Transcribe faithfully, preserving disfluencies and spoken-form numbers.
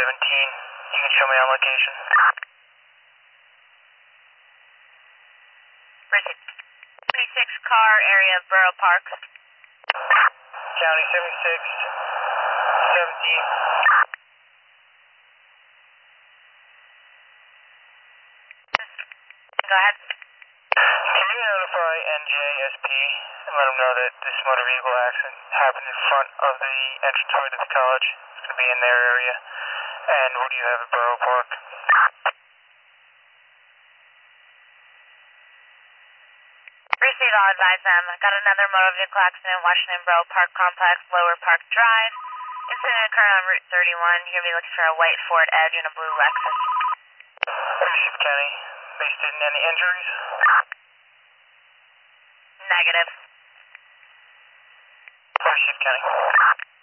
seventeen. You can show me on location. Proceed. twenty-six car area of Borough Park. County seventy-six, seventeen. Go ahead. Can you notify N J S P and let them know that this motor vehicle accident happened in front of the entranceway to the college? It's going to be in their area. And what do you have at Borough Park? Receive, I'll advise them. Got another motor vehicle accident, Washington Borough Park Complex, Lower Park Drive. Incident occurred on Route thirty-one. You're going to be looking for a white Ford Edge and a blue Lexus. Leadership County. They stated any injuries? Negative. Leadership County.